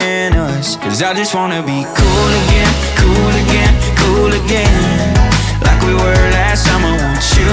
than us. Cause I just wanna be cool again, cool again, cool again. Like we were last summer, won't you